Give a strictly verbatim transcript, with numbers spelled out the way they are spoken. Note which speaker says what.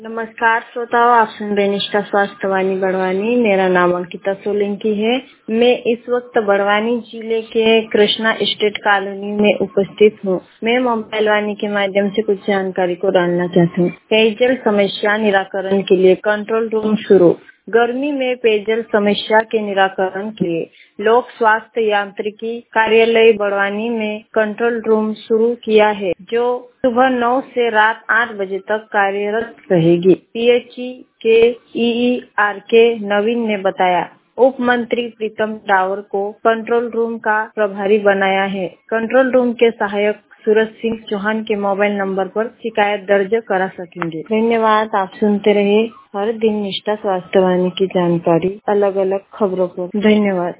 Speaker 1: नमस्कार श्रोताओं, आप सुन रहे निष्ठा स्वास्थ्य वाणी बड़वानी। मेरा नाम अंकिता सोलंकी है। मैं इस वक्त बड़वानी जिले के कृष्णा एस्टेट कॉलोनी में उपस्थित हूँ। मैं मोबाइल वाणी के माध्यम से कुछ जानकारी को डालना चाहती हूँ। पेयजल समस्या निराकरण के लिए कंट्रोल रूम शुरू। गर्मी में पेयजल समस्या के निराकरण के लिए लोक स्वास्थ्य यांत्रिकी कार्यालय बड़वानी में कंट्रोल रूम शुरू किया है, जो सुबह नौ से रात आठ बजे तक कार्यरत रहेगी। पीएचई के ईई आर के नवीन ने बताया। उप मंत्री प्रीतम टावर को कंट्रोल रूम का प्रभारी बनाया है। कंट्रोल रूम के सहायक सूरज सिंह चौहान के मोबाइल नंबर पर शिकायत दर्ज करा सकेंगे। धन्यवाद। आप सुनते रहे हर दिन निष्ठा स्वास्थ्य वाणी की जानकारी अलग अलग खबरों पर। धन्यवाद।